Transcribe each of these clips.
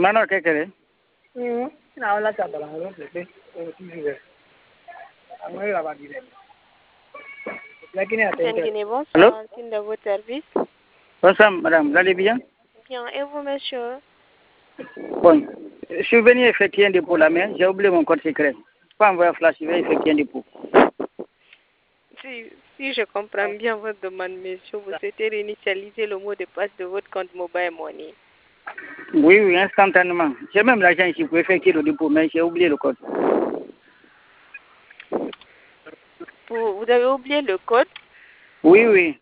Mano kekere. Na wala chabala ngalo plate. Amoi la badi. Lakini Guinée, bonsoir. Allô? C'est de votre service. Bonsoir, madame. Vous allez bien? Bien. Et vous, monsieur? Bon. Je suis venu effectuer un dépôt la main. J'ai oublié mon code secret. Pas envoyer un flash, je vais effectuer un dépôt. Si je comprends bien votre demande, monsieur, vous souhaitez réinitialiser le mot de passe de votre compte Mobile Money. Oui, instantanément. J'ai même l'argent ici pour effectuer le dépôt, mais j'ai oublié le code. Vous avez oublié le code? Oui.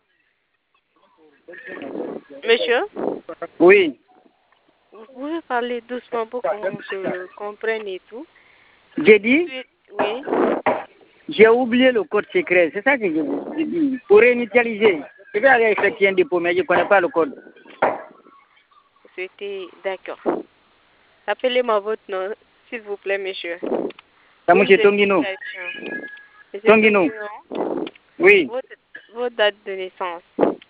Monsieur? Oui. Vous pouvez parler doucement pour qu'on se comprenne et tout. J'ai dit, Oui. j'ai oublié le code secret. C'est ça que je vous dis. Pour réinitialiser, je vais aller effectuer un dépôt, mais je ne connais pas le code. C'était d'accord. Appelez-moi votre nom, s'il vous plaît, monsieur. C'est monsieur Tongino. Monsieur Tongino. Oui. Votre date de naissance.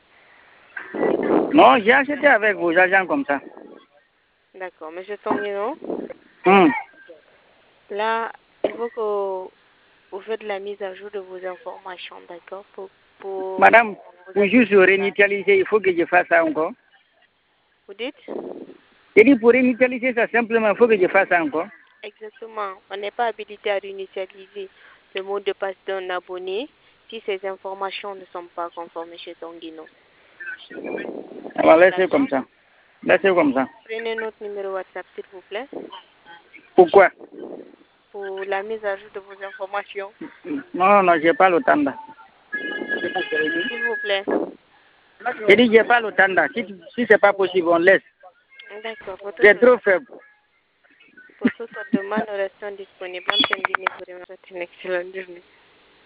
Non, j'ai acheté avec vos agents comme ça. D'accord. Monsieur Tongino, là, il faut que vous faites la mise à jour de vos informations, d'accord? Pour Madame, pour juste réinitialiser, il faut que je fasse ça encore. Vous dites? J'ai dit pour réinitialiser ça, simplement, il faut que je fasse ça encore. Exactement. On n'est pas habilité à réinitialiser le mot de passe d'un abonné si ces informations ne sont pas conformes chez Tongino. On va laisser comme ça. Laissez comme ça. Prenez notre numéro WhatsApp, s'il vous plaît. Pourquoi? Pour la mise à jour de vos informations. Non, j'ai pas le temps là. S'il vous plaît. J'ai dit, j'ai pas le temps là. Si c'est pas possible, on laisse. D'accord. C'est trop faible. Pour toute demande, nous restons disponibles. Une excellente journée.